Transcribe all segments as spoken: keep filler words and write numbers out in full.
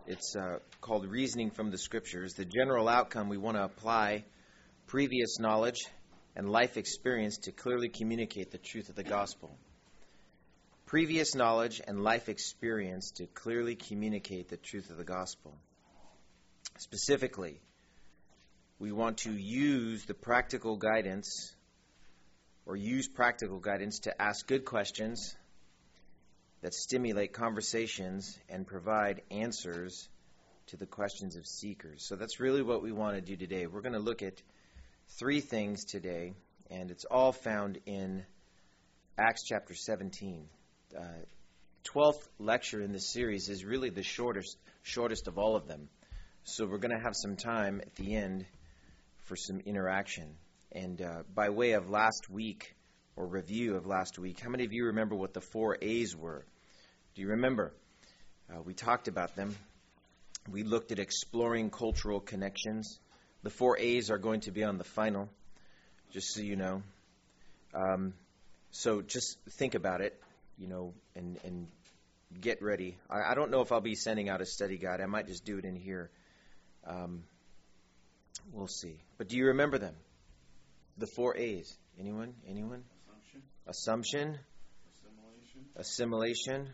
It's uh, called Reasoning from the Scriptures. The general outcome, we want to apply previous knowledge and life experience to clearly communicate the truth of the gospel. Previous knowledge and life experience to clearly communicate the truth of the gospel. Specifically, we want to use the practical guidance or use practical guidance to ask good questions that stimulate conversations and provide answers to the questions of seekers. So that's really what we want to do today. We're going to look at three things today, and it's all found in Acts chapter seventeen. Uh, twelfth lecture in this series is really the shortest, shortest of all of them. So we're going to have some time at the end for some interaction. And uh, by way of last week, or review of last week, how many of you remember what the four A's were? Do you remember? Uh, we talked about them. We looked at exploring cultural connections. The four A's are going to be on the final, just so you know. Um, so just think about it, you know, and, and get ready. I, I don't know if I'll be sending out a study guide. I might just do it in here. Um, we'll see. But do you remember them? The four A's. Anyone? Anyone? Assumption. Assumption. Assimilation. Assimilation.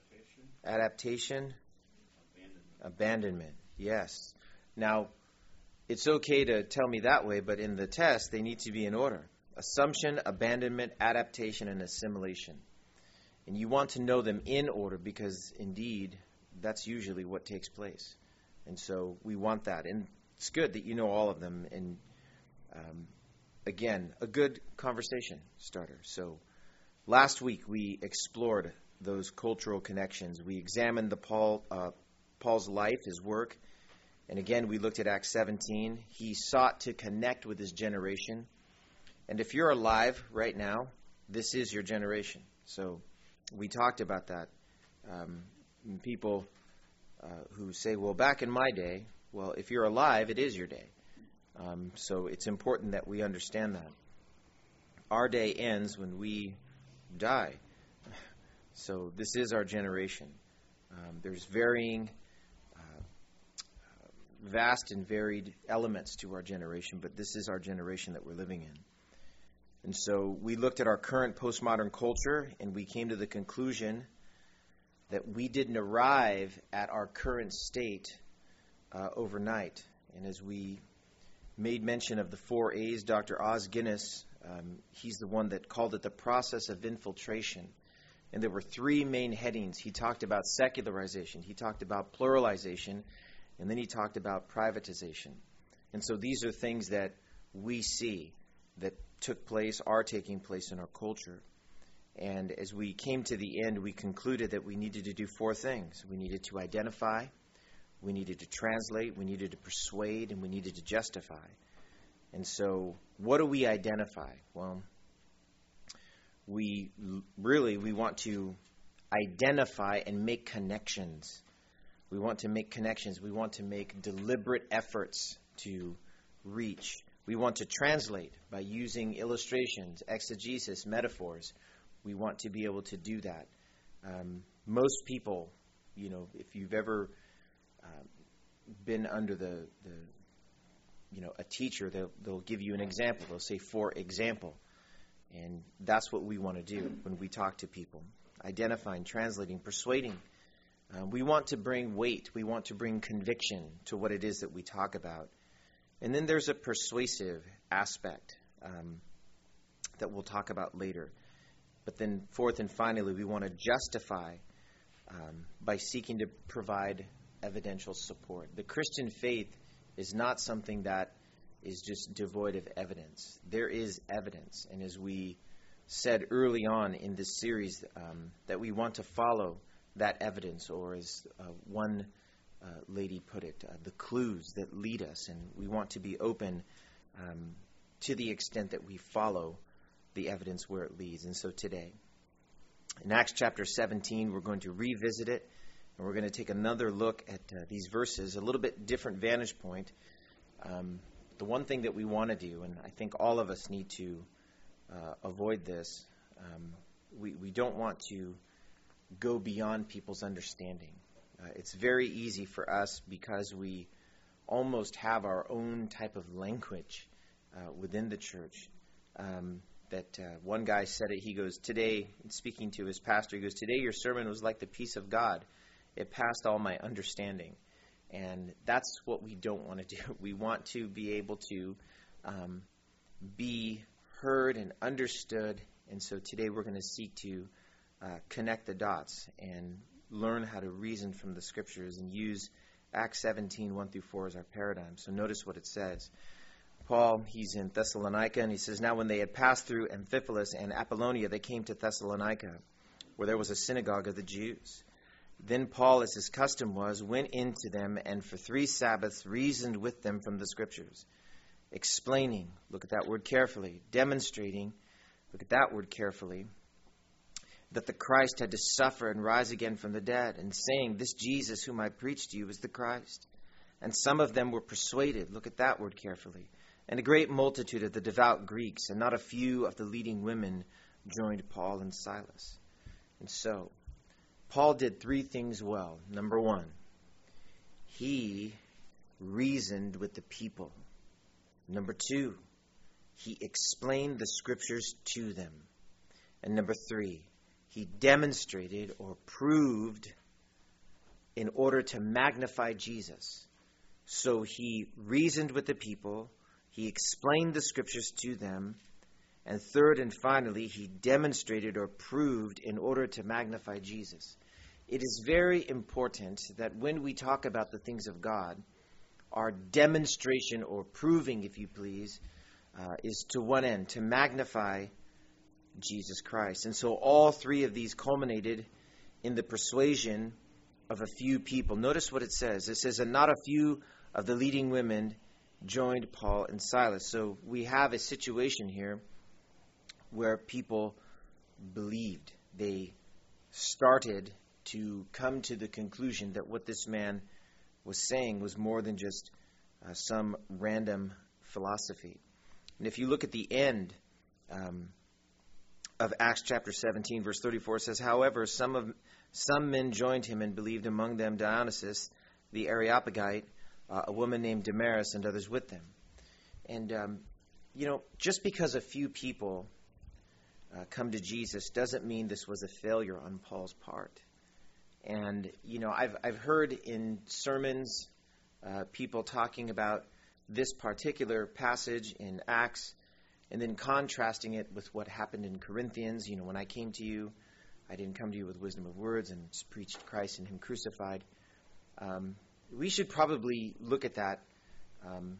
Adaptation. Adaptation. Abandonment. Abandonment. Yes. Now, it's okay to tell me that way, but in the test, they need to be in order. Assumption, abandonment, adaptation, and assimilation. And you want to know them in order because, indeed, that's usually what takes place. And so we want that. And it's good that you know all of them. And, um, again, a good conversation starter. So last week we explored those cultural connections. We examined the Paul uh, Paul's life, his work. And again, we looked at Acts seventeen. He sought to connect with his generation. And if you're alive right now, this is your generation. So we talked about that. Um, people uh, who say, well, back in my day, well, if you're alive, it is your day. Um, so it's important that we understand that. Our day ends when we die. So this is our generation. Um, there's varying, uh, vast and varied elements to our generation, but this is our generation that we're living in. And so we looked at our current postmodern culture, and we came to the conclusion that we didn't arrive at our current state uh, overnight. And as we made mention of the four A's, Doctor Os Guinness, um, he's the one that called it the process of infiltration. And there were three main headings. He talked about secularization, he talked about pluralization, and then he talked about privatization. And so these are things that we see that took place, are taking place in our culture. And as we came to the end, we concluded that we needed to do four things. We needed to identify, we needed to translate, we needed to persuade, and we needed to justify. And so what do we identify? Well, we really, we want to identify and make connections. We want to make connections. We want to make deliberate efforts to reach. We want to translate by using illustrations, exegesis, metaphors. We want to be able to do that. Um, most people, you know, if you've ever um, been under the, the, you know, a teacher, they'll, they'll give you an example. They'll say, for example. And that's what we want to do when we talk to people. Identifying, translating, persuading. Uh, we want to bring weight. We want to bring conviction to what it is that we talk about. And then there's a persuasive aspect um, that we'll talk about later. But then fourth and finally, we want to justify um, by seeking to provide evidential support. The Christian faith is not something that is just devoid of evidence. There is evidence. And as we said early on in this series, um, that we want to follow that evidence, or as uh, one uh, lady put it, uh, the clues that lead us. And we want to be open um, to the extent that we follow the evidence where it leads. And so today, in Acts chapter seventeen, we're going to revisit it, and we're going to take another look at uh, these verses, a little bit different vantage point. Um, the one thing that we want to do, and I think all of us need to uh, avoid this, um, we, we don't want to go beyond people's understanding. Uh, Uh, it's very easy for us because we almost have our own type of language uh, within the church. Um, that uh, one guy said it, he goes, today, speaking to his pastor, he goes, today your sermon was like the peace of God. It passed all my understanding. And that's what we don't want to do. We want to be able to um, be heard and understood. And so today we're going to seek to uh, connect the dots and learn how to reason from the Scriptures and use Acts seventeen, one through four as our paradigm. So notice what it says. Paul, he's in Thessalonica, and he says, now when they had passed through Amphipolis and Apollonia, they came to Thessalonica, where there was a synagogue of the Jews. Then Paul, as his custom was, went into them and for three Sabbaths reasoned with them from the Scriptures, explaining, look at that word carefully, demonstrating, look at that word carefully, that the Christ had to suffer and rise again from the dead, and saying, this Jesus whom I preached to you is the Christ. And some of them were persuaded, look at that word carefully, and a great multitude of the devout Greeks, and not a few of the leading women joined Paul and Silas. And so, Paul did three things well. Number one, he reasoned with the people. Number two, he explained the Scriptures to them. And number three, he demonstrated or proved in order to magnify Jesus. So he reasoned with the people, he explained the Scriptures to them, and third and finally, he demonstrated or proved in order to magnify Jesus. It is very important that when we talk about the things of God, our demonstration or proving, if you please, uh, is to one end, to magnify Jesus Christ. And so all three of these culminated in the persuasion of a few people. Notice what it says. It says, and not a few of the leading women joined Paul and Silas. So we have a situation here where people believed. They started to come to the conclusion that what this man was saying was more than just uh, some random philosophy. And if you look at the end um, of Acts chapter seventeen, verse thirty-four, it says, however, some of some men joined him and believed, among them Dionysius, the Areopagite, uh, a woman named Damaris, and others with them. And, um, you know, just because a few people uh, come to Jesus doesn't mean this was a failure on Paul's part. And, you know, I've I've heard in sermons uh, people talking about this particular passage in Acts and then contrasting it with what happened in Corinthians. You know, when I came to you, I didn't come to you with wisdom of words and preached Christ and him crucified. Um, we should probably look at that, um,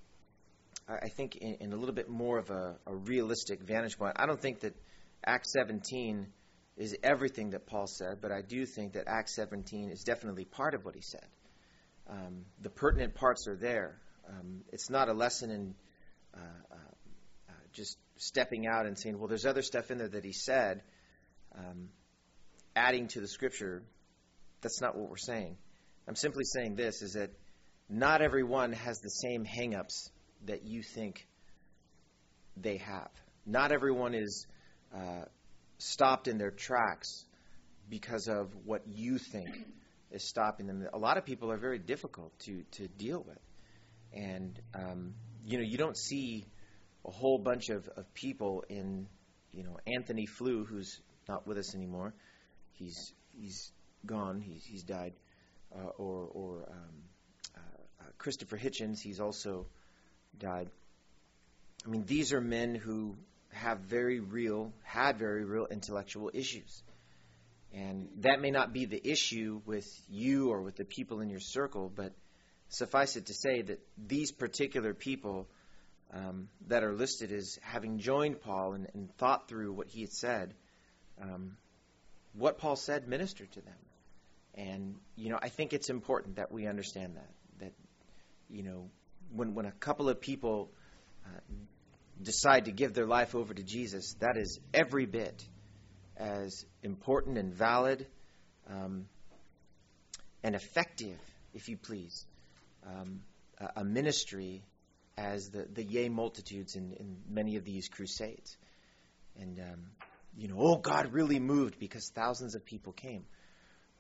I think, in, in a little bit more of a, a realistic vantage point. I don't think that Acts seventeen is everything that Paul said, but I do think that Acts seventeen is definitely part of what he said. Um, the pertinent parts are there. Um, it's not a lesson in uh, uh, uh, just stepping out and saying, well, there's other stuff in there that he said, um, adding to the Scripture. That's not what we're saying. I'm simply saying this, is that not everyone has the same hang-ups that you think they have. Not everyone is uh, stopped in their tracks because of what you think is stopping them. A lot of people are very difficult to, to deal with. And, um, you know, you don't see a whole bunch of, of people in, you know, Anthony Flew, who's not with us anymore. He's he's gone. He's, he's died. Uh, or or um, uh, uh, Christopher Hitchens, he's also died. I mean, these are men who have very real, had very real intellectual issues. And that may not be the issue with you or with the people in your circle, but suffice it to say that these particular people um, that are listed as having joined Paul and, and thought through what he had said, um, what Paul said ministered to them. And, you know, I think it's important that we understand that, that, you know, when, when a couple of people uh, decide to give their life over to Jesus, that is every bit as important and valid um, and effective, if you please, um, a, a ministry as the, the yea multitudes in, in many of these crusades. And, um, you know, oh, God really moved because thousands of people came.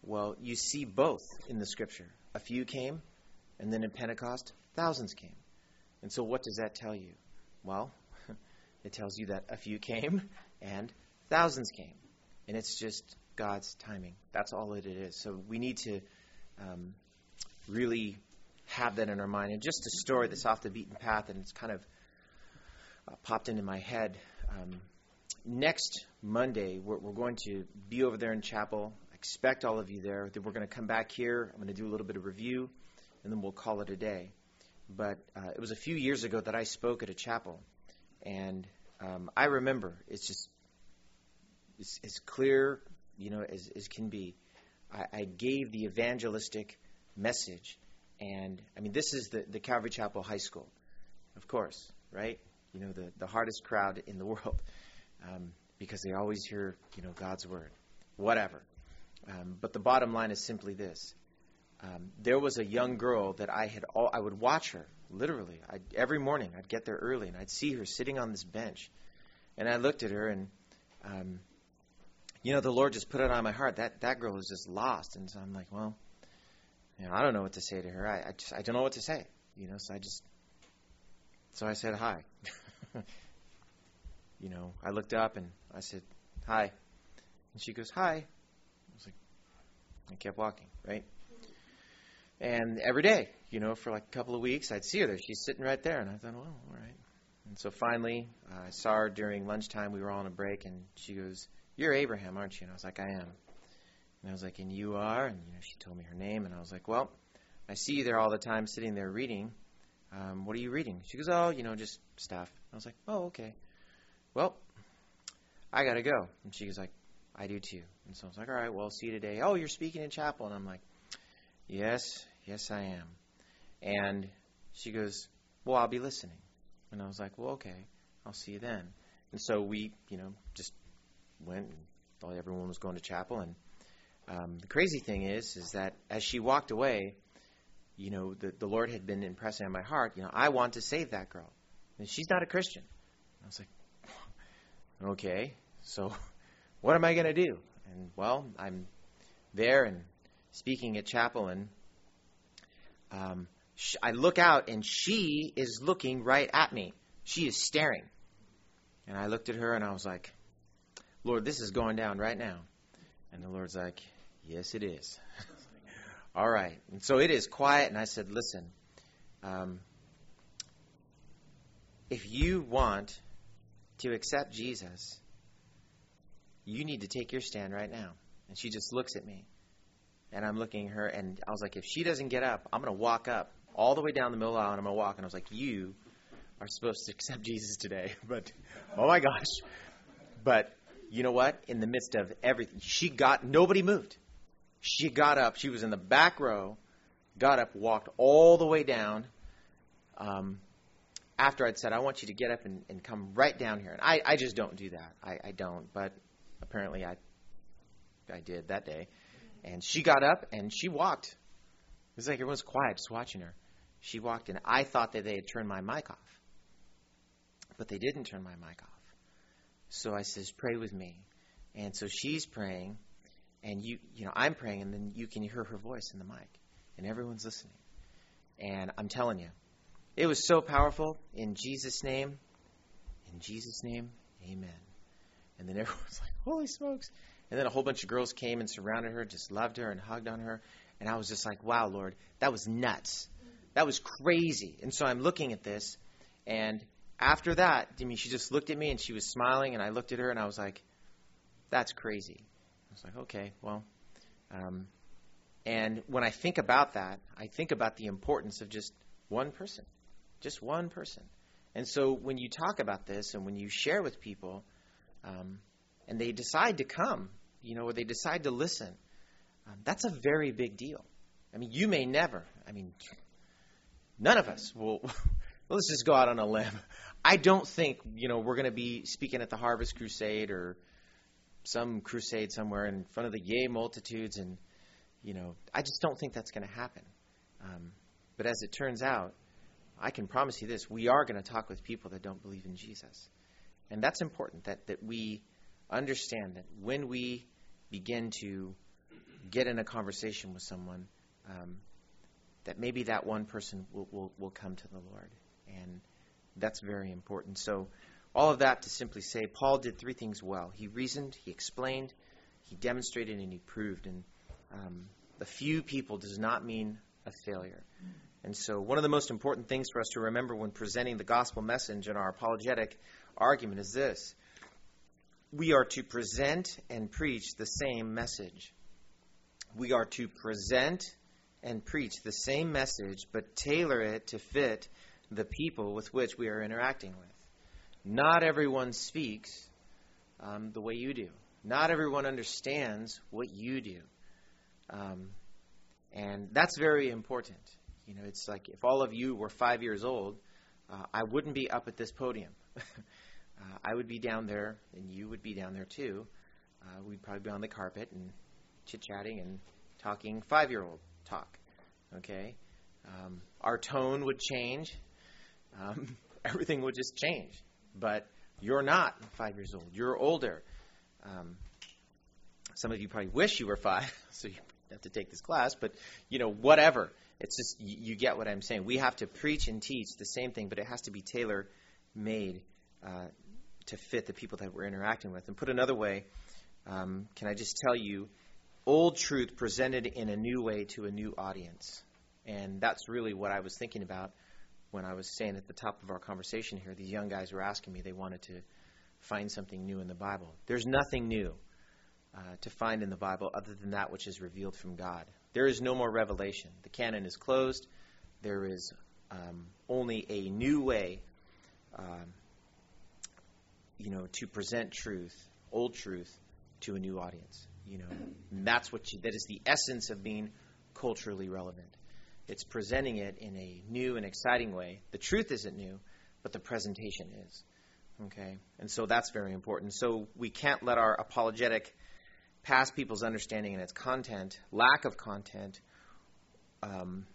Well, you see both in the Scripture. A few came, and then in Pentecost, thousands came. And so what does that tell you? Well, it tells you that a few came, and thousands came. And it's just God's timing. That's all it is. So we need to um, really have that in our mind. And just a story that's off the beaten path, and it's kind of uh, popped into my head. Um, next Monday, we're, we're going to be over there in chapel. I expect all of you there. Then we're going to come back here. I'm going to do a little bit of review, and then we'll call it a day. But uh, it was a few years ago that I spoke at a chapel, and um, I remember it's just it's, as clear, you know, as, as can be. I, I gave the evangelistic message, and I mean, this is the, the Calvary Chapel High School, of course, right? You know, the, the hardest crowd in the world, um, because they always hear, you know, God's word, whatever. Um, but the bottom line is simply this. Um, there was a young girl that I had, all, I would watch her, literally. I'd, every morning I'd get there early, and I'd see her sitting on this bench. And I looked at her, and, um, you know, the Lord just put it on my heart. That that girl is just lost. And so I'm like, well, you know, I don't know what to say to her. I, I, just, I don't know what to say. You know, so I just, so I said hi. You know, I looked up, and I said, hi. And she goes, hi. I was like, I kept walking, right? And every day, you know, for like a couple of weeks, I'd see her there. She's sitting right there. And I thought, well, all right. And so finally, uh, I saw her during lunchtime. We were all on a break. And she goes, you're Abraham, aren't you? And I was like, I am. And I was like, and you are? And, you know, she told me her name. And I was like, well, I see you there all the time sitting there reading. Um, what are you reading? She goes, oh, you know, just stuff. I was like, oh, okay. Well, I got to go. And she was like, I do too. And so I was like, all right, well, see you today. Oh, you're speaking in chapel. And I'm like, yes, yes, I am. And she goes, well, I'll be listening. And I was like, well, okay, I'll see you then. And so we, you know, just went and thought everyone was going to chapel. And um, the crazy thing is, is that as she walked away, you know, the, the Lord had been impressing on my heart, you know, I want to save that girl. And she's not a Christian. I was like, okay, so what am I going to do? And, well, I'm there and speaking at chapel, and um, sh- I look out, and she is looking right at me. She is staring. And I looked at her, and I was like, Lord, this is going down right now. And the Lord's like, yes, it is. All right. And so it is quiet, and I said, listen, um, if you want to accept Jesus, you need to take your stand right now. And she just looks at me. And I'm looking at her, and I was like, if she doesn't get up, I'm going to walk up all the way down the middle aisle, and I'm going to walk. And I was like, you are supposed to accept Jesus today. But, oh my gosh. But you know what? In the midst of everything, she got, nobody moved. She got up. She was in the back row, got up, walked all the way down. Um, after I'd said, I want you to get up and, and come right down here. And I, I just don't do that. I, I don't. But apparently I I did that day. And she got up and she walked. It was like everyone was quiet just watching her. She walked, and I thought that they had turned my mic off. But they didn't turn my mic off. So I says, pray with me. And so she's praying, and you you know, I'm praying, and then you can hear her voice in the mic. And everyone's listening. And I'm telling you, it was so powerful. In Jesus' name, in Jesus' name, amen. And then everyone's like, holy smokes. And then a whole bunch of girls came and surrounded her, just loved her and hugged on her. And I was just like, wow, Lord, that was nuts. That was crazy. And so I'm looking at this. And after that, I mean, she just looked at me and she was smiling. And I looked at her and I was like, that's crazy. I was like, okay, well. Um, and when I think about that, I think about the importance of just one person. Just one person. And so when you talk about this and when you share with people, um, and they decide to come, you know, or they decide to listen, um, that's a very big deal. I mean, you may never, I mean, none of us will, let's just go out on a limb. I don't think, you know, we're going to be speaking at the Harvest Crusade or some crusade somewhere in front of the yay multitudes. And, you know, I just don't think that's going to happen. Um, but as it turns out, I can promise you this, we are going to talk with people that don't believe in Jesus. And that's important, that, that we understand that when we begin to get in a conversation with someone, um, that maybe that one person will, will, will come to the Lord. And that's very important. So all of that to simply say, Paul did three things well. He reasoned, he explained, he demonstrated, and he proved. And um, a few people does not mean a failure. And so one of the most important things for us to remember when presenting the gospel message in our apologetic argument is this. We are to present and preach the same message. We are to present and preach the same message, but tailor it to fit the people with which we are interacting with. Not everyone speaks um, the way you do. Not everyone understands what you do. Um, and that's very important. You know, it's like if all of you were five years old, uh, I wouldn't be up at this podium. uh, I would be down there, and you would be down there too. Uh, we'd probably be on the carpet and chit-chatting and talking five-year-old talk, okay? Um, our tone would change. Um, everything would just change. But you're not five years old. You're older. Um, some of you probably wish you were five, so you have to take this class. But, you know, whatever. It's just, you, you get what I'm saying. We have to preach and teach the same thing, but it has to be tailor-made uh, to fit the people that we're interacting with. And put another way, um, can I just tell you, old truth presented in a new way to a new audience. And that's really what I was thinking about when I was saying at the top of our conversation here. These young guys were asking me, they wanted to find something new in the Bible. There's nothing new uh, to find in the Bible other than that which is revealed from God. There is no more revelation. The canon is closed. There is um, only a new way, um, you know, to present truth, old truth, to a new audience. You know, and that's what you, that is the essence of being culturally relevant. It's presenting it in a new and exciting way. The truth isn't new, but the presentation is. Okay? And so that's very important. So we can't let our apologetic pass people's understanding and its content, lack of content, um,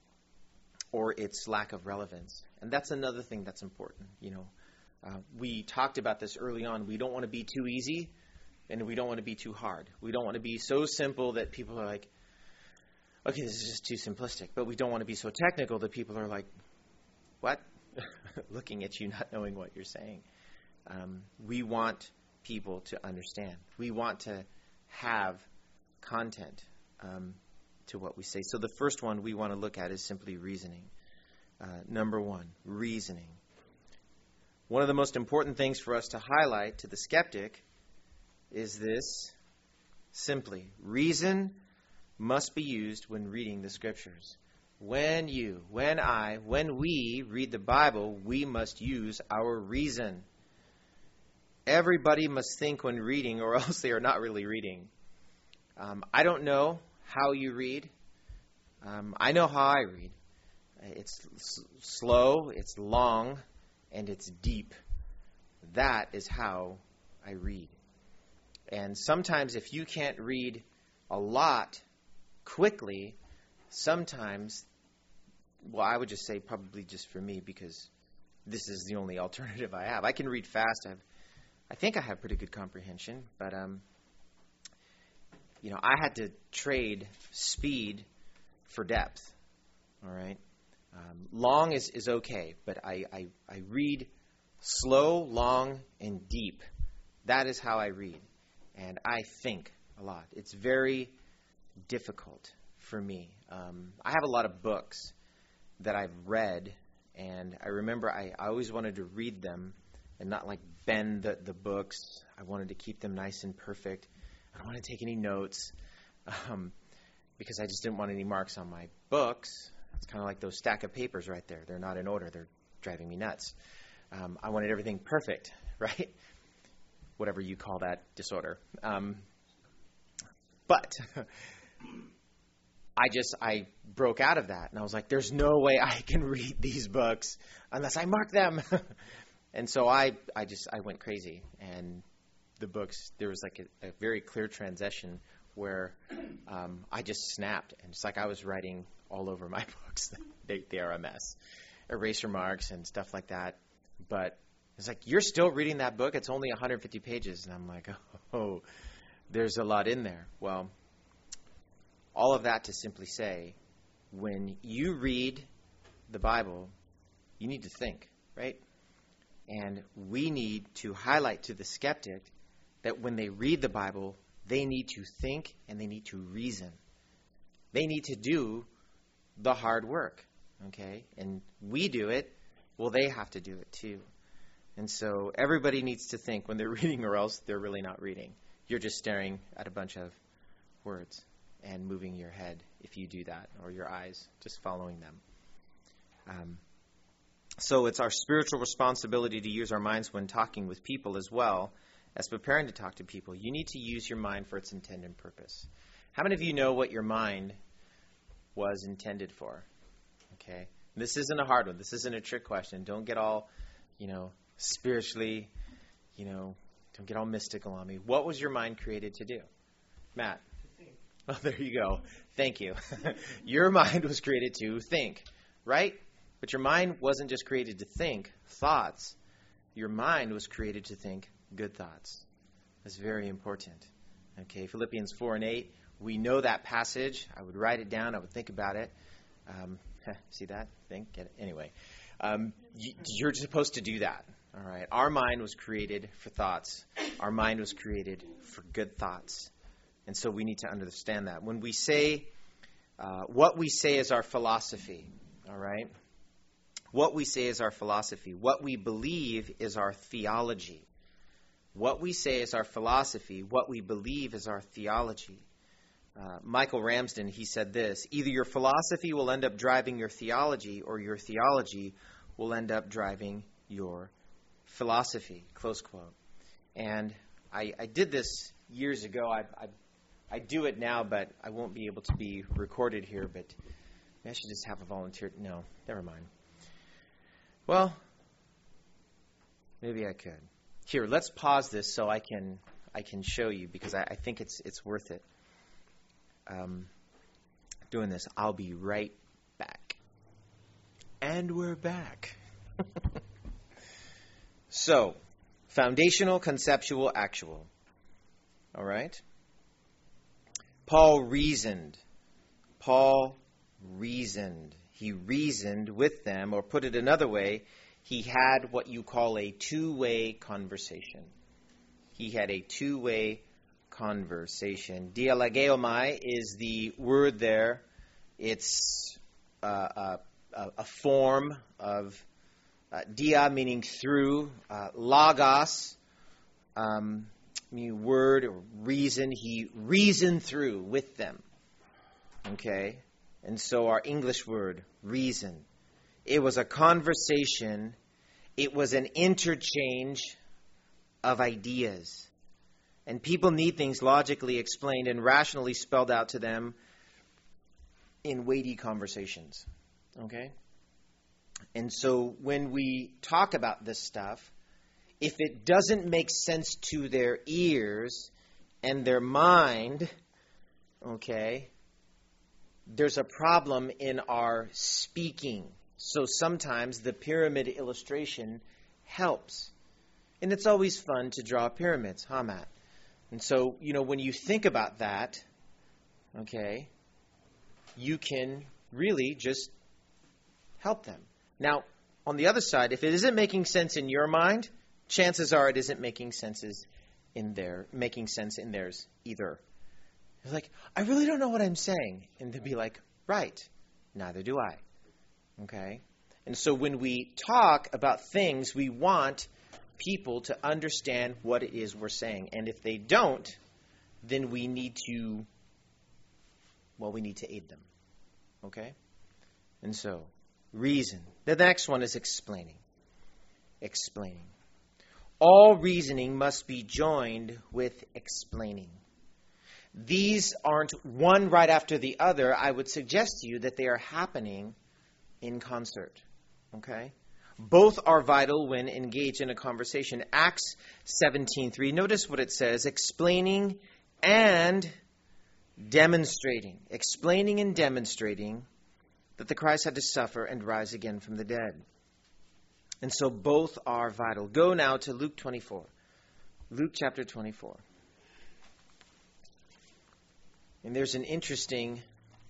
or its lack of relevance. And that's another thing that's important. You know, uh, we talked about this early on. We don't want to be too easy. And we don't want to be too hard. We don't want to be so simple that people are like, okay, this is just too simplistic. But we don't want to be so technical that people are like, what? Looking at you, not knowing what you're saying. Um, we want people to understand. We want to have content um, to what we say. So the first one we want to look at is simply reasoning. Uh, number one, reasoning. One of the most important things for us to highlight to the skeptic is this, simply, reason must be used when reading the Scriptures. When you, when I, when we read the Bible, we must use our reason. Everybody must think when reading, or else they are not really reading. Um, I don't know how you read. Um, I know how I read. It's s- slow, it's long, and it's deep. That is how I read. And sometimes if you can't read a lot quickly, sometimes, well, I would just say probably just for me, because this is the only alternative I have. I can read fast. I've, I think I have pretty good comprehension, but, um, you know, I had to trade speed for depth, all right? Um, long is, is okay, but I, I, I read slow, long, and deep. That is how I read. And I think a lot. It's very difficult for me. Um, I have a lot of books that I've read, and I remember I, I always wanted to read them and not like bend the, the books. I wanted to keep them nice and perfect. I don't want to take any notes um, because I just didn't want any marks on my books. It's kind of like those stack of papers right there. They're not in order. They're driving me nuts. Um, I wanted everything perfect, right? Whatever you call that disorder. Um, but I just, I broke out of that. And I was like, there's no way I can read these books unless I mark them. And so I, I just, I went crazy. And the books, there was like a, a very clear transition where um, I just snapped. And it's like I was writing all over my books. they, they are a mess. Eraser marks and stuff like that. But it's like, you're still reading that book? It's only one hundred fifty pages. And I'm like, oh, there's a lot in there. Well, all of that to simply say, when you read the Bible, you need to think, right? And we need to highlight to the skeptic that when they read the Bible, they need to think and they need to reason. They need to do the hard work, okay? And we do it, well, they have to do it too. And so everybody needs to think when they're reading, or else they're really not reading. You're just staring at a bunch of words and moving your head if you do that, or your eyes, just following them. Um, so it's our spiritual responsibility to use our minds when talking with people as well as preparing to talk to people. You need to use your mind for its intended purpose. How many of you know what your mind was intended for? Okay. This isn't a hard one. This isn't a trick question. Don't get all, you know, spiritually, you know, don't get all mystical on me. What was your mind created to do? Matt? To think. Oh, there you go. Thank you. Your mind was created to think, right? But your mind wasn't just created to think thoughts. Your mind was created to think good thoughts. That's very important. Okay, Philippians four and eight. We know that passage. I would write it down. I would think about it. Um, see that? Think? Get it? Anyway, um, you, you're supposed to do that. All right. Our mind was created for thoughts. Our mind was created for good thoughts. And so we need to understand that. When we say, uh, what we say is our philosophy, all right? What we say is our philosophy. What we believe is our theology. What we say is our philosophy. What we believe is our theology. Uh, Michael Ramsden, he said this: either your philosophy will end up driving your theology, or your theology will end up driving your philosophy, close quote. And I, I did this years ago. I, I I do it now, but I won't be able to be recorded here. But maybe I should just have a volunteer. No, never mind. Well, maybe I could. Here, let's pause this so I can I can show you, because I, I think it's it's worth it. Um, doing this, I'll be right back. And we're back. So, foundational, conceptual, actual. All right? Paul reasoned. Paul reasoned. He reasoned with them, or put it another way, he had what you call a two-way conversation. He had a two-way conversation. Dialogeomai is the word there. It's uh, a, a form of uh, dia, meaning through, uh, logos, um, meaning word or reason. He reasoned through with them. Okay? And so our English word, reason. It was a conversation. It was an interchange of ideas. And people need things logically explained and rationally spelled out to them in weighty conversations. Okay? And so when we talk about this stuff, if it doesn't make sense to their ears and their mind, okay, there's a problem in our speaking. So sometimes the pyramid illustration helps. And it's always fun to draw pyramids, huh, Matt? And so, you know, when you think about that, okay, you can really just help them. Now, on the other side, if it isn't making sense in your mind, chances are it isn't making senses in their making sense in theirs either. It's like, I really don't know what I'm saying. And they'd be like, right, neither do I. Okay? And so when we talk about things, we want people to understand what it is we're saying. And if they don't, then we need to, well, we need to aid them. Okay? And so, reason. The next one is explaining. Explaining. All reasoning must be joined with explaining. These aren't one right after the other. I would suggest to you that they are happening in concert. Okay? Both are vital when engaged in a conversation. Acts seventeen three. Notice what it says. Explaining and demonstrating. Explaining and demonstrating that the Christ had to suffer and rise again from the dead. And so both are vital. Go now to Luke twenty-four. Luke chapter twenty-four. And there's an interesting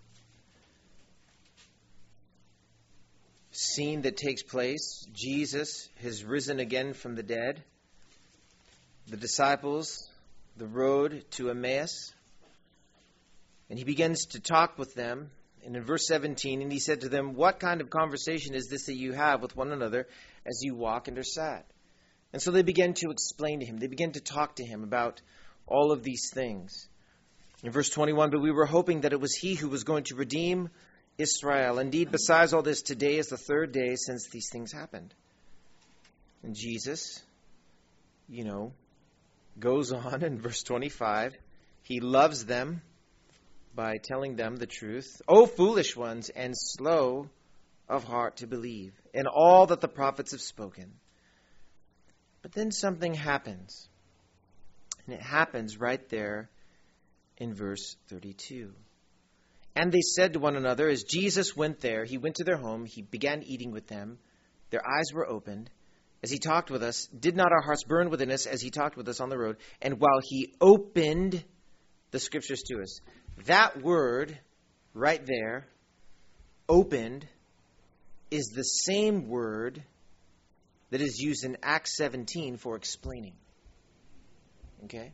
scene that takes place. Jesus has risen again from the dead. The disciples, the road to Emmaus. And he begins to talk with them. And in verse seventeen, and he said to them, "What kind of conversation is this that you have with one another as you walk and are sad?" And so they began to explain to him. They began to talk to him about all of these things. In verse twenty-one, "But we were hoping that it was he who was going to redeem Israel. Indeed, besides all this, today is the third day since these things happened." And Jesus, you know, goes on in verse twenty-five. He loves them by telling them the truth. "O foolish ones, and slow of heart to believe in all that the prophets have spoken." But then something happens. And it happens right there in verse thirty-two. "And they said to one another," as Jesus went there, he went to their home, he began eating with them. Their eyes were opened. As he talked with us, did not our hearts burn within us as he talked with us on the road? And while he opened the scriptures to us. That word right there, opened, is the same word that is used in Acts seventeen for explaining. Okay?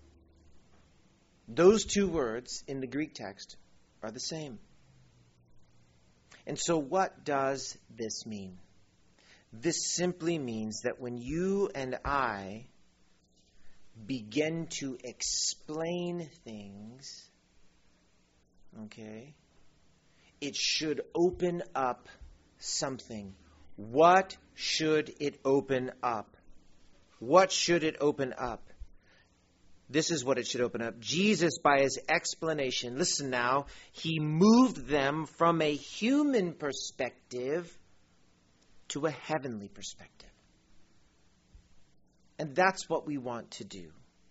Those two words in the Greek text are the same. And so what does this mean? This simply means that when you and I begin to explain things, okay, it should open up something. What should it open up? What should it open up? This is what it should open up. Jesus, by his explanation, listen now, he moved them from a human perspective to a heavenly perspective. And that's what we want to do.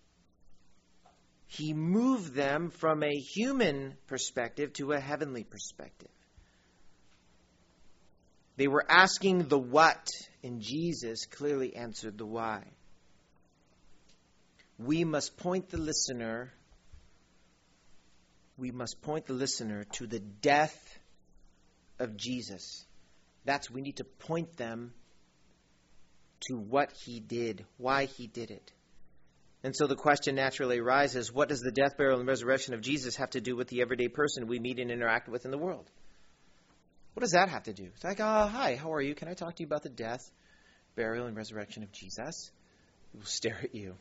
He moved them from a human perspective to a heavenly perspective. They were asking the what, and Jesus clearly answered the why. We must point the listener, we must point the listener to the death of Jesus. That's, we need to point them to what he did, why he did it. And so the question naturally arises, what does the death, burial, and resurrection of Jesus have to do with the everyday person we meet and interact with in the world? What does that have to do? It's like, oh, hi, how are you? Can I talk to you about the death, burial, and resurrection of Jesus? He will stare at you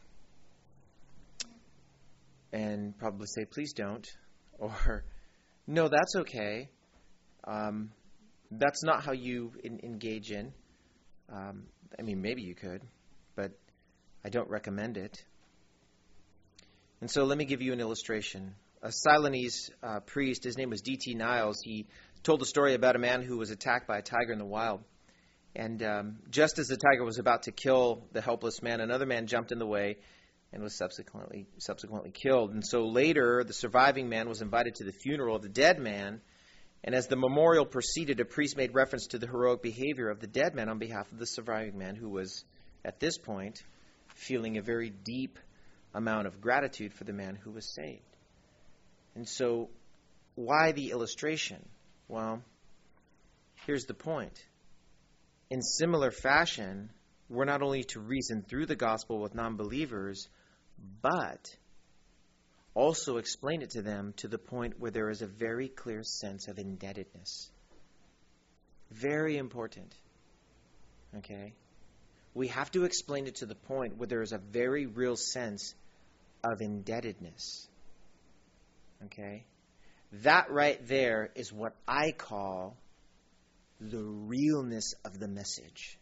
and probably say, please don't. Or, no, that's okay. Um, that's not how you in, engage in. Um, I mean, maybe you could, but I don't recommend it. And so let me give you an illustration. A Ceylonese uh, priest, his name was D T Niles, he told a story about a man who was attacked by a tiger in the wild. And um, just as the tiger was about to kill the helpless man, another man jumped in the way and was subsequently subsequently killed. And so later, the surviving man was invited to the funeral of the dead man. And as the memorial proceeded, a priest made reference to the heroic behavior of the dead man on behalf of the surviving man, who was, at this point, feeling a very deep amount of gratitude for the man who was saved. And so, why the illustration? Well, here's the point. In similar fashion, we're not only to reason through the gospel with non-believers, but also explain it to them to the point where there is a very clear sense of indebtedness. Very important. Okay? We have to explain it to the point where there is a very real sense of indebtedness. Okay? That right there is what I call the realness of the message.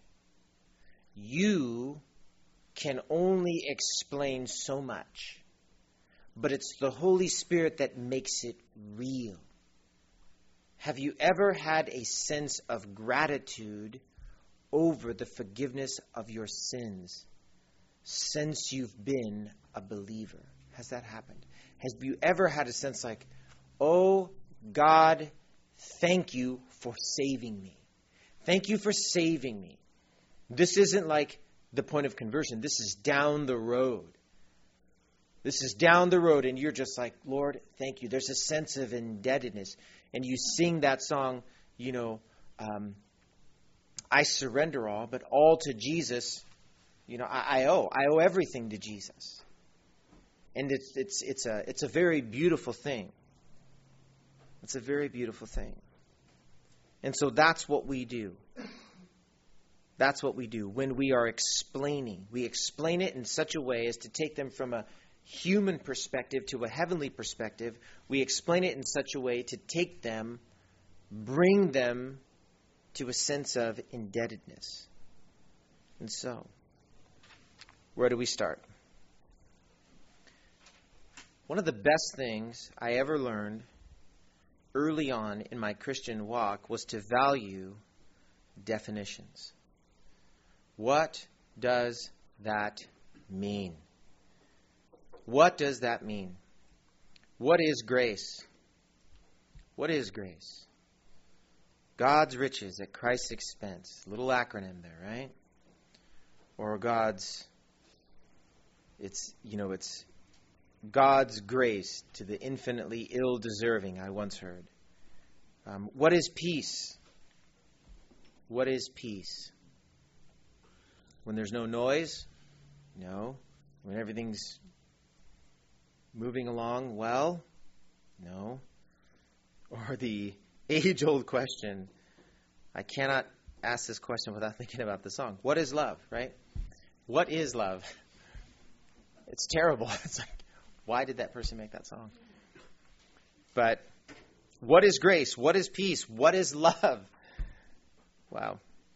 You can only explain so much, but it's the Holy Spirit that makes it real. Have you ever had a sense of gratitude over the forgiveness of your sins since you've been a believer? Has that happened? Have you ever had a sense like, oh, God, thank you for saving me. Thank you for saving me. This isn't like the point of conversion. This is down the road. This is down the road, and you're just like, Lord, thank you. There's a sense of indebtedness. And you sing that song, you know, um, I surrender all, but all to Jesus. You know, I, I owe. I owe everything to Jesus. And it's it's it's a it's a very beautiful thing. It's a very beautiful thing. And so that's what we do. That's what we do when we are explaining. We explain it in such a way as to take them from a human perspective to a heavenly perspective. We explain it in such a way to take them, bring them to a sense of indebtedness. And so, where do we start? One of the best things I ever learned early on in my Christian walk was to value definitions. What does that mean? What does that mean? What is grace? What is grace? God's riches at Christ's expense. Little acronym there, right? Or God's, it's, you know, it's God's grace to the infinitely ill-deserving, I once heard. Um, what is peace? What is peace? When there's no noise? No. When everything's moving along well? No. Or the age-old question, I cannot ask this question without thinking about the song. What is love, right? What is love? It's terrible. It's like, why did that person make that song? But what is grace? What is peace? What is love? Wow.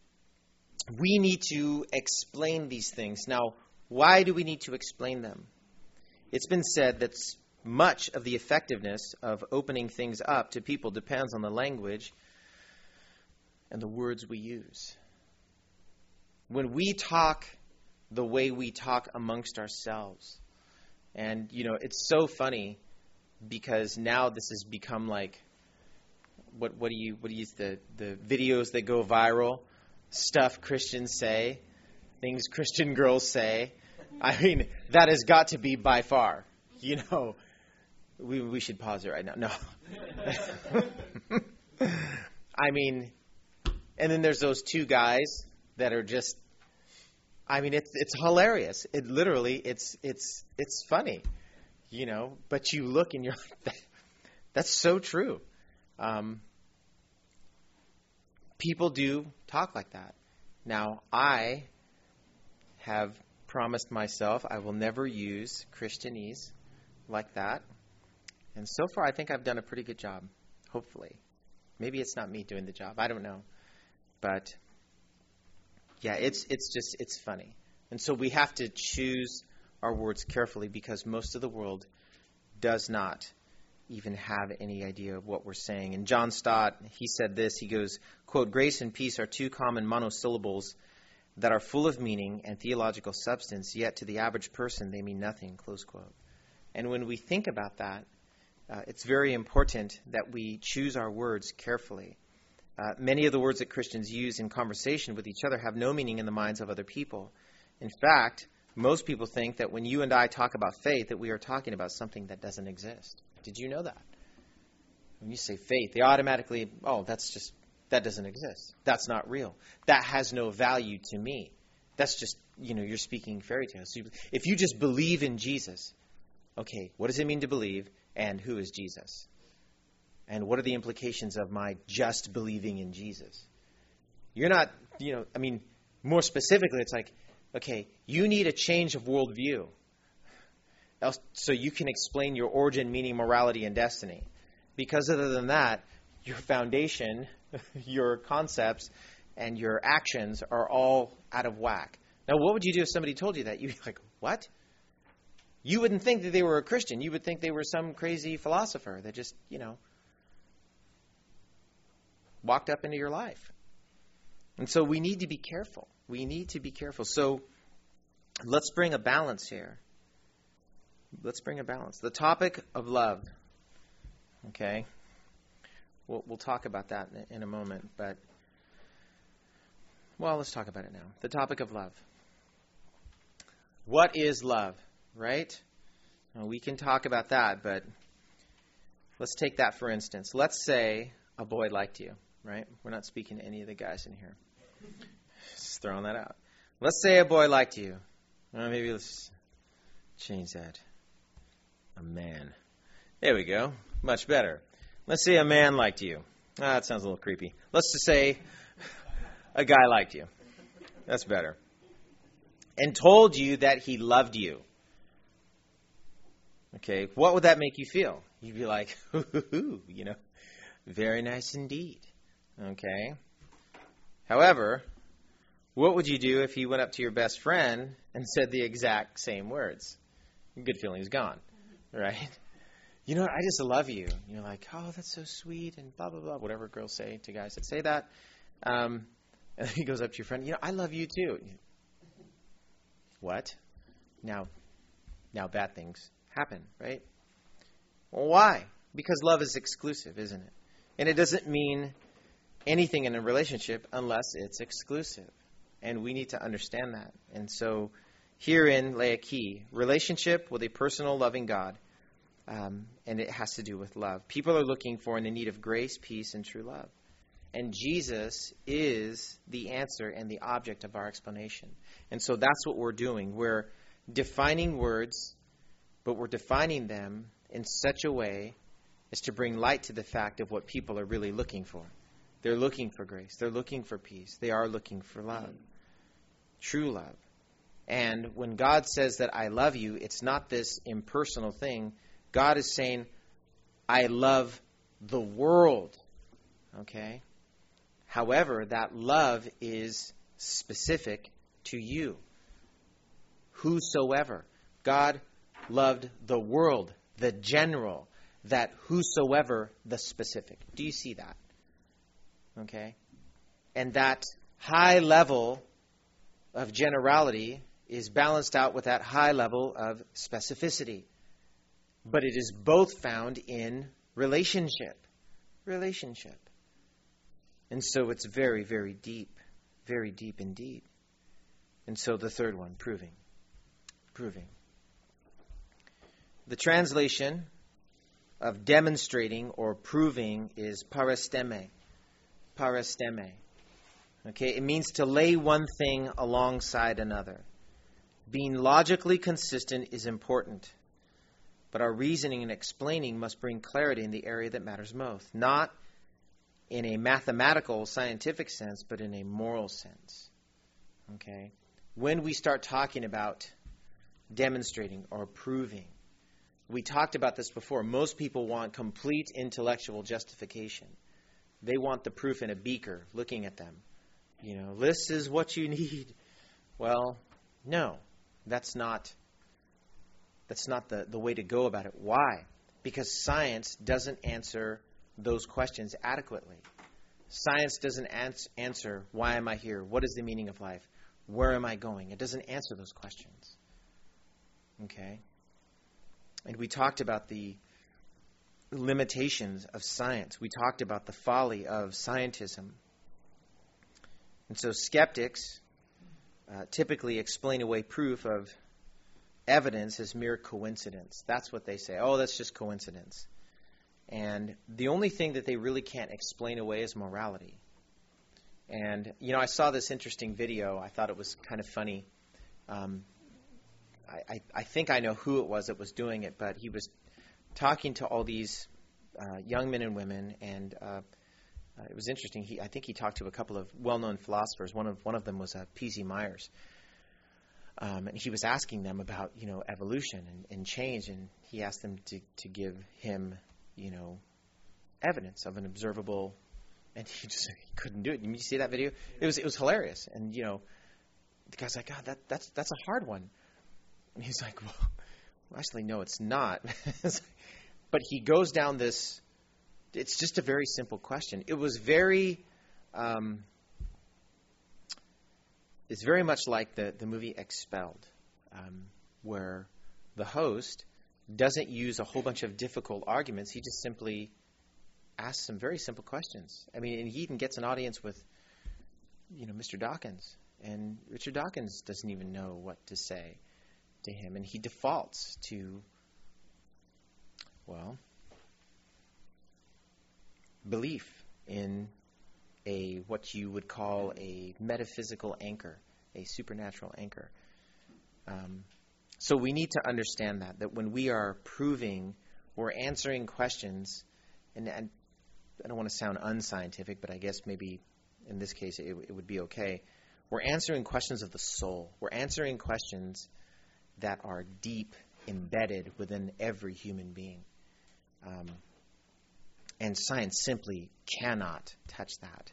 We need to explain these things. Now, why do we need to explain them? It's been said that much of the effectiveness of opening things up to people depends on the language and the words we use. When we talk the way we talk amongst ourselves, and, you know, it's so funny because now this has become like, what what do you, what do you, the, the videos that go viral, stuff Christians say, things Christian girls say. I mean, that has got to be by far, you know, we we should pause it right now. No. I mean, and then there's those two guys that are just, I mean, it's it's hilarious. It literally, it's it's it's funny, you know. But you look and you're like, that, that's so true. Um, people do talk like that. Now, I have promised myself I will never use Christianese like that, and so far I think I've done a pretty good job. Hopefully, maybe it's not me doing the job. I don't know, but. Yeah, it's it's just, it's funny. And so we have to choose our words carefully because most of the world does not even have any idea of what we're saying. And John Stott, he said this, he goes, quote, grace and peace are two common monosyllables that are full of meaning and theological substance, yet to the average person they mean nothing, close quote. And when we think about that, uh, it's very important that we choose our words carefully. Uh, many of the words that Christians use in conversation with each other have no meaning in the minds of other people. In fact, most people think that when you and I talk about faith, that we are talking about something that doesn't exist. Did you know that? When you say faith, they automatically, oh, that's just, that doesn't exist. That's not real. That has no value to me. That's just, you know, you're speaking fairy tales. If you just believe in Jesus, okay, what does it mean to believe, and who is Jesus? And what are the implications of my just believing in Jesus? You're not, you know, I mean, more specifically, it's like, okay, you need a change of worldview else, so you can explain your origin, meaning, morality, and destiny. Because other than that, your foundation, your concepts, and your actions are all out of whack. Now, what would you do if somebody told you that? You'd be like, what? You wouldn't think that they were a Christian. You would think they were some crazy philosopher that just, you know, walked up into your life. And so we need to be careful. We need to be careful. So let's bring a balance here. Let's bring a balance. The topic of love. Okay. We'll, we'll talk about that in, in a moment. But, well, let's talk about it now. The topic of love. What is love, right? Now, we can talk about that, but let's take that for instance. Let's say a boy liked you, right? We're not speaking to any of the guys in here. Just throwing that out. Let's say a boy liked you. Well, maybe let's change that. A man. There we go. Much better. Let's say a man liked you. Ah, that sounds a little creepy. Let's just say a guy liked you. That's better. And told you that he loved you. Okay, what would that make you feel? You'd be like, hoo, hoo, hoo, you know, very nice indeed. Okay. However, what would you do if he went up to your best friend and said the exact same words? Good feeling is gone, right? You know what, I just love you. You're like, oh, that's so sweet, and blah, blah, blah, whatever girls say to guys that say that. Um, and he goes up to your friend, you know, I love you too. What? Now, now bad things happen, right? Well, why? Because love is exclusive, isn't it? And it doesn't mean anything in a relationship unless it's exclusive. And we need to understand that. And so herein lay a key. Relationship with a personal, loving God. Um, and it has to do with love. People are looking for and in need of grace, peace, and true love. And Jesus is the answer and the object of our explanation. And so that's what we're doing. We're defining words, but we're defining them in such a way as to bring light to the fact of what people are really looking for. They're looking for grace. They're looking for peace. They are looking for love. True love. And when God says that I love you, it's not this impersonal thing. God is saying, I love the world. Okay? However, that love is specific to you. Whosoever. God loved the world, the general, that whosoever, the specific. Do you see that? Okay? And that high level of generality is balanced out with that high level of specificity. But it is both found in relationship. Relationship. And so it's very, very deep. Very deep indeed. And so the third one, proving. Proving. The translation of demonstrating or proving is parasteme. Parasteme. Okay, it means to lay one thing alongside another. Being logically consistent is important. But our reasoning and explaining must bring clarity in the area that matters most. Not in a mathematical, scientific sense, but in a moral sense. Okay? When we start talking about demonstrating or proving, we talked about this before. Most people want complete intellectual justification. They want the proof in a beaker looking at them. You know, this is what you need. Well, no, that's not that's not the, the way to go about it. Why? Because science doesn't answer those questions adequately. Science doesn't ans- answer, why am I here? What is the meaning of life? Where am I going? It doesn't answer those questions. Okay? And we talked about the limitations of science. We talked about the folly of scientism. And so skeptics uh, typically explain away proof of evidence as mere coincidence. That's what they say. Oh, that's just coincidence. And the only thing that they really can't explain away is morality. And, you know, I saw this interesting video. I thought it was kind of funny. Um, I, I, I think I know who it was that was doing it, but he was talking to all these uh, young men and women, and uh, uh, it was interesting. He, I think he talked to a couple of well-known philosophers. One of one of them was uh, P Z Myers. Um, and he was asking them about, you know, evolution and, and change, and he asked them to, to give him, you know, evidence of an observable, and he just he couldn't do it. Did you see that video? It was it was hilarious, and you know, the guy's like, God, that that's that's a hard one, and he's like, well, actually, no, it's not. But he goes down this. It's just a very simple question. It was very. Um, It's very much like the, the movie Expelled, um, where the host doesn't use a whole bunch of difficult arguments. He just simply asks some very simple questions. I mean, and he even gets an audience with, you know, Mister Dawkins. And Richard Dawkins doesn't even know what to say to him. And he defaults to Well, belief in a what you would call a metaphysical anchor, a supernatural anchor. Um, so we need to understand that, that when we are proving or answering questions, and, and I don't want to sound unscientific, but I guess maybe in this case it, it would be okay. We're answering questions of the soul. We're answering questions that are deep, embedded within every human being. Um, and science simply cannot touch that.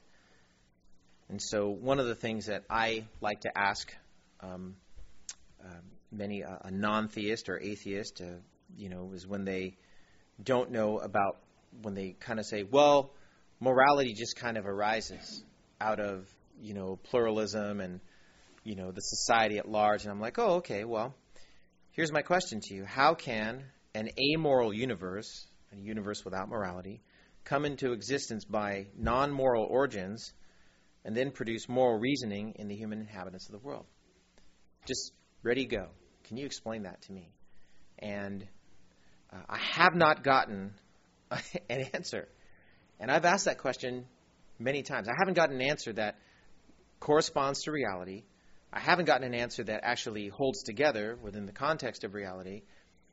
And so one of the things that I like to ask um, uh, many, uh, a non-theist or atheist, uh, you know, is when they don't know about, when they kind of say, well, morality just kind of arises out of, you know, pluralism and, you know, the society at large. And I'm like, oh, okay, well, here's my question to you. How can an amoral universe, a universe without morality, come into existence by non-moral origins and then produce moral reasoning in the human inhabitants of the world? Just ready, go. Can you explain that to me? And uh, I have not gotten an answer. And I've asked that question many times. I haven't gotten an answer that corresponds to reality. I haven't gotten an answer that actually holds together within the context of reality.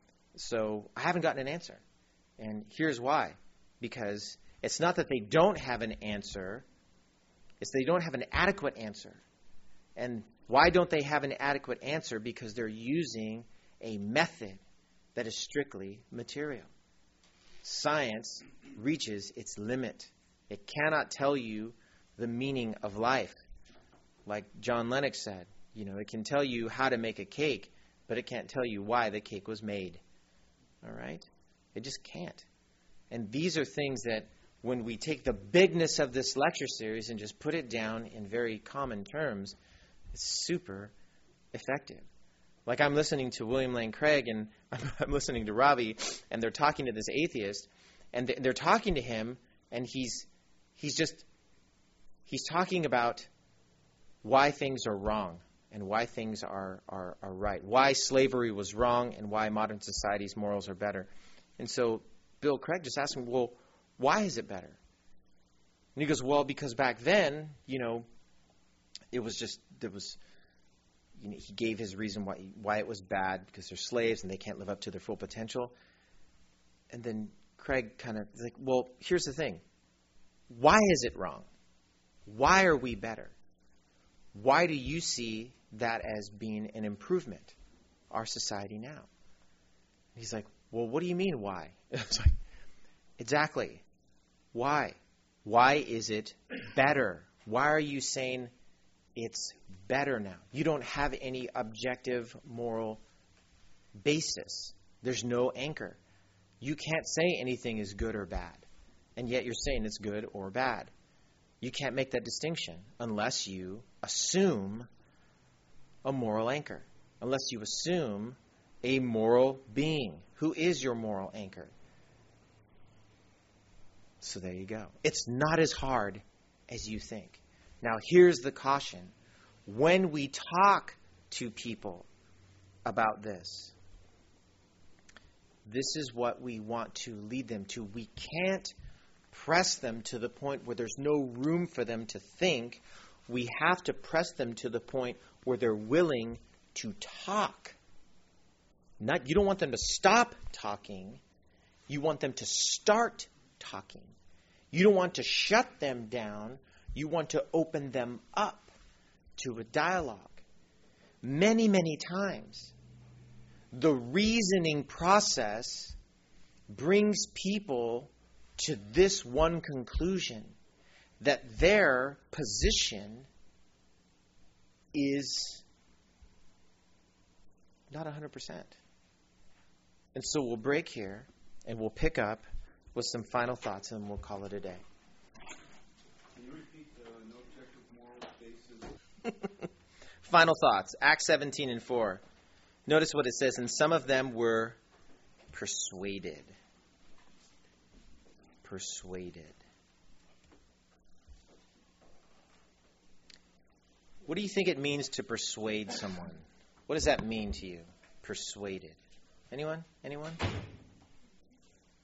So I haven't gotten an answer. And here's why. Because it's not that they don't have an answer. It's they don't have an adequate answer. And why don't they have an adequate answer? Because they're using a method that is strictly material. Science reaches its limit. It cannot tell you the meaning of life. Like John Lennox said, you know, it can tell you how to make a cake, but it can't tell you why the cake was made. All right? It just can't. And these are things that when we take the bigness of this lecture series and just put it down in very common terms, it's super effective. Like I'm listening to William Lane Craig and I'm, I'm listening to Ravi, and they're talking to this atheist, and they're talking to him, and he's he's just he's talking about why things are wrong and why things are, are, are right, why slavery was wrong and why modern society's morals are better. And so Bill Craig just asked him, well, why is it better? And he goes, well, because back then, you know, it was just, there was, you know, he gave his reason why why it was bad, because they're slaves and they can't live up to their full potential. And then Craig kind of like, well, here's the thing. Why is it wrong? Why are we better? Why do you see that as being an improvement, our society now? He's like, well, what do you mean why? It's like, exactly. Why? Why is it better? Why are you saying it's better now? You don't have any objective moral basis. There's no anchor. You can't say anything is good or bad, and yet you're saying it's good or bad. You can't make that distinction unless you assume a moral anchor, unless you assume a moral being. Who is your moral anchor? So there you go. It's not as hard as you think. Now, here's the caution. When we talk to people about this, this is what we want to lead them to. We can't press them to the point where there's no room for them to think. We have to press them to the point where they're willing to talk. Not, you don't want them to stop talking. You want them to start talking. You don't want to shut them down. You want to open them up to a dialogue. Many, many times, the reasoning process brings people to this one conclusion, that their position is not one hundred percent. And so we'll break here and we'll pick up with some final thoughts and we'll call it a day. Can you repeat the no objective moral basis? Final thoughts. Acts seventeen and four. Notice what it says. And some of them were persuaded. Persuaded. What do you think it means to persuade someone? What does that mean to you? Persuaded. Anyone? Anyone?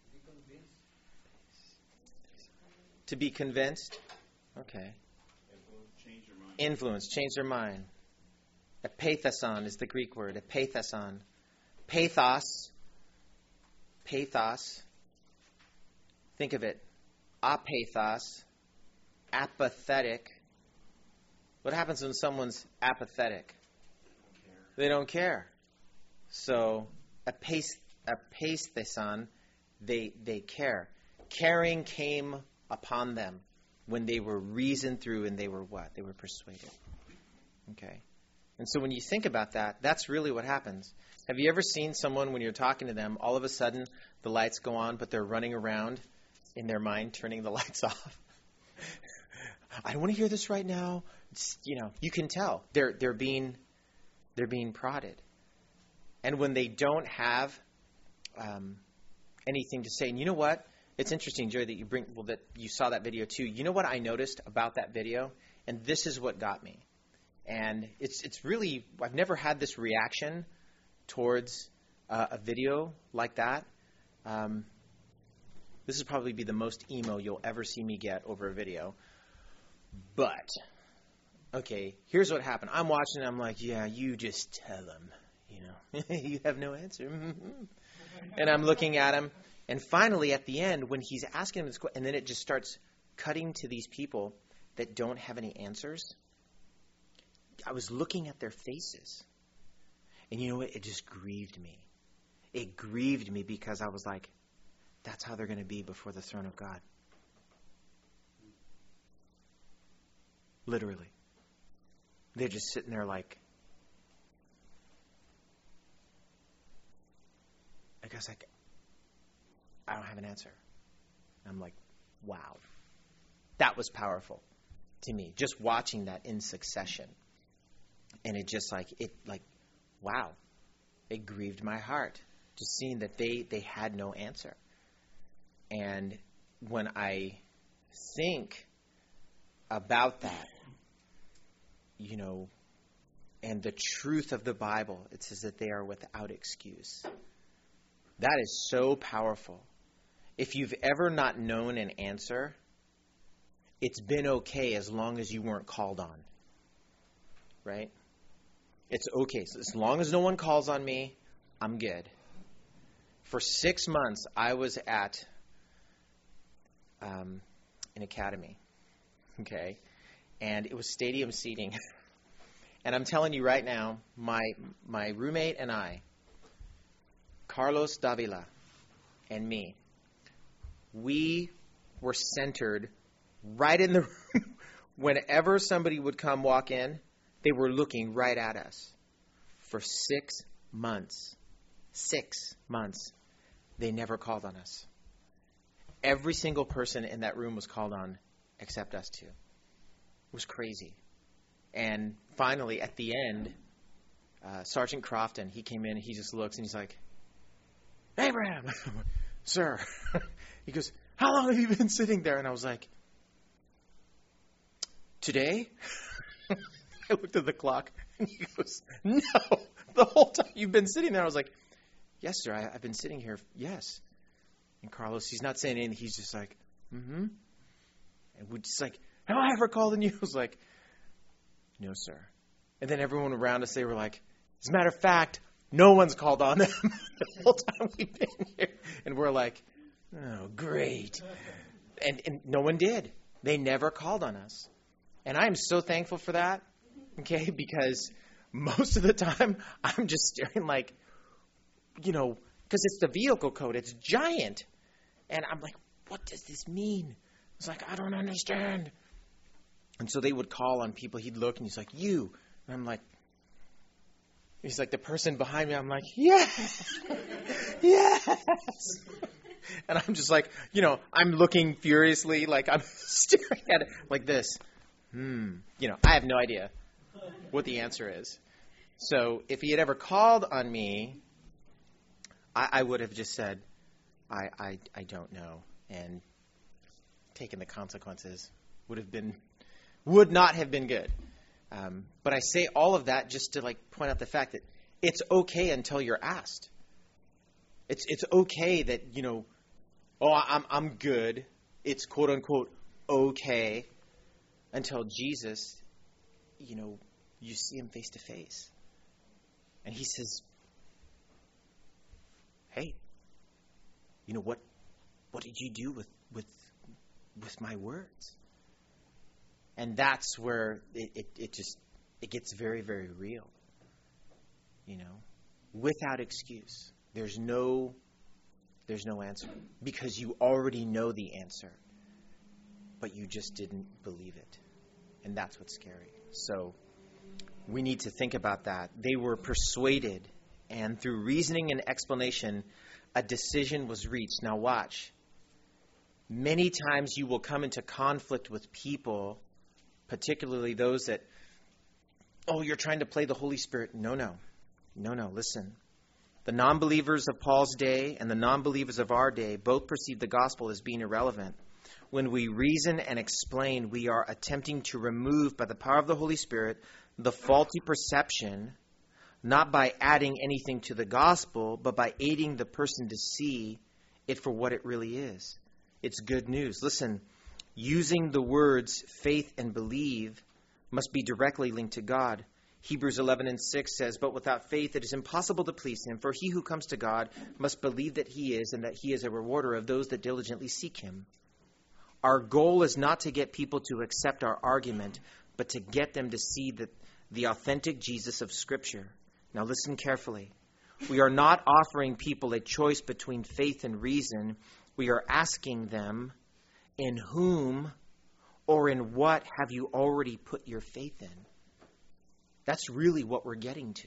To be convinced? Okay. Change your mind. Influence, change their mind. Epathason is the Greek word. Epathason. Pathos. Pathos. Think of it. Apathos. Apathetic. What happens when someone's apathetic? They don't care. So, apath- apatheson, they they care. Caring came upon them when they were reasoned through and they were what? They were persuaded. Okay. And so when you think about that, that's really what happens. Have you ever seen someone when you're talking to them, all of a sudden the lights go on, but they're running around in their mind turning the lights off? I don't want to hear this right now. It's, you know, you can tell they're they're being they're being prodded, and when they don't have um, anything to say, and you know what? It's interesting, Joy, that you bring well that you saw that video too. You know what I noticed about that video, and this is what got me, and it's it's really I've never had this reaction towards uh, a video like that. Um, this will probably be the most emo you'll ever see me get over a video. But, okay, here's what happened. I'm watching and I'm like, yeah, you just tell him, you know. You have no answer. And I'm looking at him. And finally, at the end, when he's asking him this question, and then it just starts cutting to these people that don't have any answers, I was looking at their faces. And you know what? It just grieved me. It grieved me because I was like, that's how they're going to be before the throne of God. Literally. They're just sitting there like, I guess like, I don't have an answer. I'm like, wow. That was powerful to me, just watching that in succession. And it just like, it like, wow. It grieved my heart, just seeing that they, they had no answer. And when I think about that, you know, and the truth of the Bible, it says that they are without excuse. That is so powerful. If you've ever not known an answer, it's been okay as long as you weren't called on. Right? It's okay. So as long as no one calls on me, I'm good. For six months, I was at um, an academy. Okay? And it was stadium seating. And I'm telling you right now, my my roommate and I, Carlos Davila and me, we were centered right in the room. Whenever somebody would come walk in, they were looking right at us. For six months. Six months. They never called on us. Every single person in that room was called on except us two. It was crazy. And finally, at the end, uh, Sergeant Crofton, he came in, and he just looks, and he's like, Abraham, sir. He goes, how long have you been sitting there? And I was like, today? I looked at the clock, and he goes, no, the whole time you've been sitting there. I was like, yes, sir, I, I've been sitting here, yes. And Carlos, he's not saying anything. He's just like, mm-hmm. And we're just like, have I ever called on you? I was like, no, sir. And then everyone around us, they were like, as a matter of fact, no one's called on them the whole time we've been here. And we're like, oh, great. And, and no one did. They never called on us. And I am so thankful for that, okay, because most of the time I'm just staring like, you know, because it's the vehicle code. It's giant. And I'm like, what does this mean? It's like, I don't understand. And so they would call on people. He'd look and he's like, you. And I'm like, he's like, the person behind me. I'm like, yes, yes. And I'm just like, you know, I'm looking furiously, like I'm staring at it like this. Hmm. You know, I have no idea what the answer is. So if he had ever called on me, I, I would have just said, I, I, I don't know. And taken the consequences would have been, would not have been good. Um, but I say all of that just to like point out the fact that it's okay until you're asked. It's it's okay that, you know, oh, I'm I'm good. It's quote unquote okay until Jesus, you know, you see him face to face. And he says, hey, you know, what what did you do with with with my words? And that's where it, it, it just it gets very, very real. You know, without excuse. There's no there's no answer. Because you already know the answer. But you just didn't believe it. And that's what's scary. So we need to think about that. They were persuaded, and through reasoning and explanation, a decision was reached. Now watch. Many times you will come into conflict with people, particularly those that, oh, you're trying to play the Holy Spirit. No, no. No, no. Listen. The non-believers of Paul's day and the non-believers of our day both perceive the gospel as being irrelevant. When we reason and explain, we are attempting to remove, by the power of the Holy Spirit, the faulty perception, not by adding anything to the gospel, but by aiding the person to see it for what it really is. It's good news. Listen, using the words faith and believe must be directly linked to God. Hebrews eleven and six says, but without faith it is impossible to please him, for he who comes to God must believe that he is, and that he is a rewarder of those that diligently seek him. Our goal is not to get people to accept our argument, but to get them to see the, the authentic Jesus of Scripture. Now listen carefully. We are not offering people a choice between faith and reason. We are asking them, in whom or in what have you already put your faith in? That's really what we're getting to.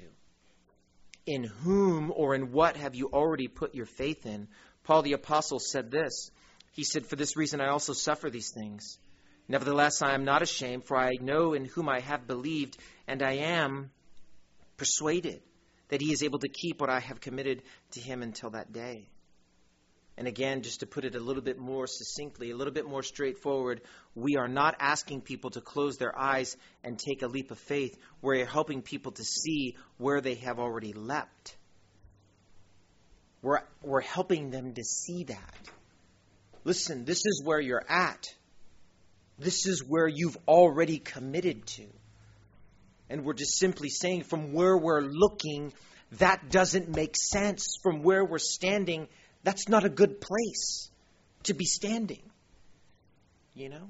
In whom or in what have you already put your faith in? Paul the Apostle said this. He said, for this reason I also suffer these things. Nevertheless, I am not ashamed, for I know in whom I have believed, and I am persuaded that he is able to keep what I have committed to him until that day. And again, just to put it a little bit more succinctly, a little bit more straightforward, we are not asking people to close their eyes and take a leap of faith. We're helping people to see where they have already leapt. We're, we're helping them to see that. Listen, this is where you're at. This is where you've already committed to. And we're just simply saying from where we're looking, that doesn't make sense. From where we're standing, that's not a good place to be standing. You know?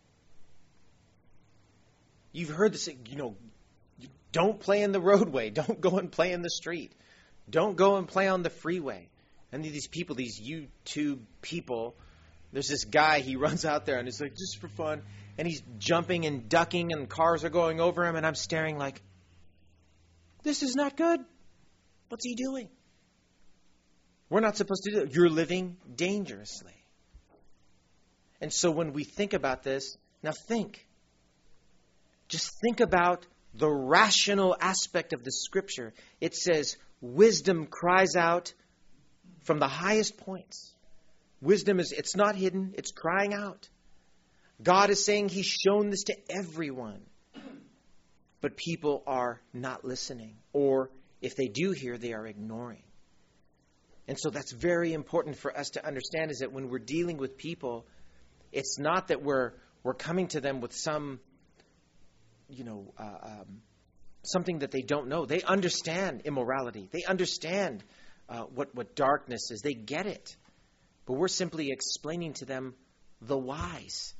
You've heard this, you know, don't play in the roadway. Don't go and play in the street. Don't go and play on the freeway. And these people, these YouTube people, there's this guy, he runs out there and it's like, just for fun. And he's jumping and ducking and cars are going over him. And I'm staring like, this is not good. What's he doing? We're not supposed to do it. You're living dangerously. And so when we think about this, now think. Just think about the rational aspect of the Scripture. It says, wisdom cries out from the highest points. Wisdom is, it's not hidden, it's crying out. God is saying he's shown this to everyone. But people are not listening. Or if they do hear, they are ignoring. And so that's very important for us to understand, is that when we're dealing with people, it's not that we're we're coming to them with some, you know, uh, um, something that they don't know. They understand immorality. They understand uh, what, what darkness is. They get it. But we're simply explaining to them the whys.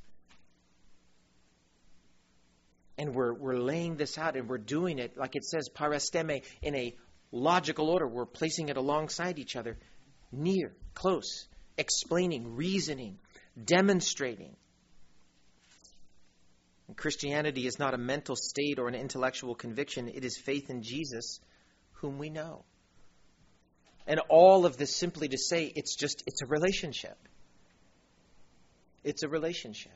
And we're we're laying this out, and we're doing it, like it says, parasteme, in a logical order. We're placing it alongside each other, near, close, explaining, reasoning, demonstrating. And Christianity is not a mental state or an intellectual conviction. It is faith in Jesus, whom we know. And all of this simply to say, it's just, it's a relationship. It's a relationship.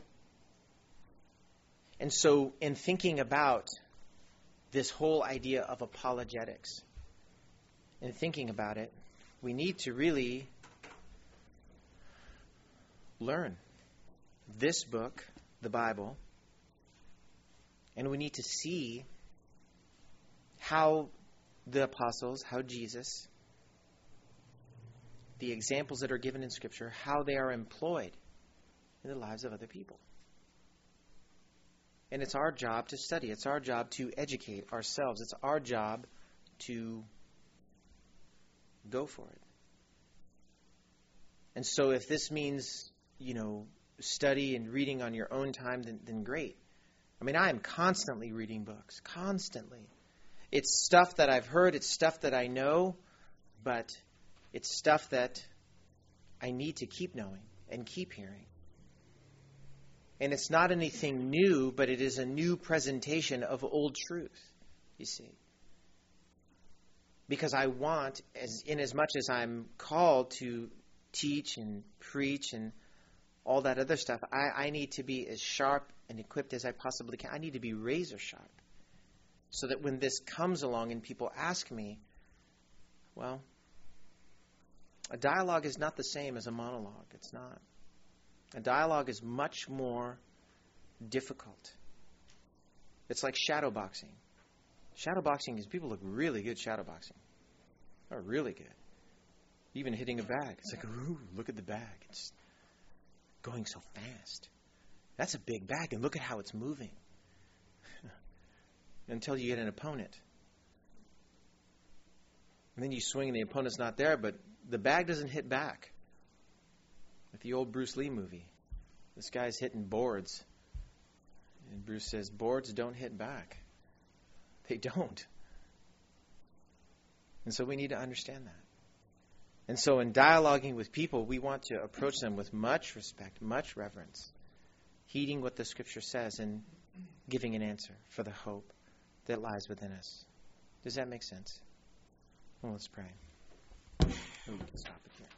And so in thinking about this whole idea of apologetics, in thinking about it, we need to really learn this book, the Bible, and we need to see how the apostles, how Jesus, the examples that are given in Scripture, how they are employed in the lives of other people. And it's our job to study. It's our job to educate ourselves. It's our job to go for it. And so if this means, you know, study and reading on your own time, then, then great. I mean, I am constantly reading books, constantly. It's stuff that I've heard, it's stuff that I know, but it's stuff that I need to keep knowing and keep hearing. And it's not anything new, but it is a new presentation of old truth, you see. Because I want, as in as much as I'm called to teach and preach and all that other stuff, I, I need to be as sharp and equipped as I possibly can. I need to be razor sharp. So that when this comes along and people ask me, well, a dialogue is not the same as a monologue. It's not. A dialogue is much more difficult. It's like shadow boxing. Shadow boxing is people look really good shadow boxing. They're really good. Even hitting a bag. It's like, ooh, look at the bag. It's going so fast. That's a big bag, and look at how it's moving. Until you get an opponent. And then you swing and the opponent's not there, but the bag doesn't hit back. Like the old Bruce Lee movie. This guy's hitting boards. And Bruce says, boards don't hit back. They don't. And so we need to understand that. And so in dialoguing with people, we want to approach them with much respect, much reverence, heeding what the Scripture says and giving an answer for the hope that lies within us. Does that make sense? Well, let's pray. Oh, we can stop it here.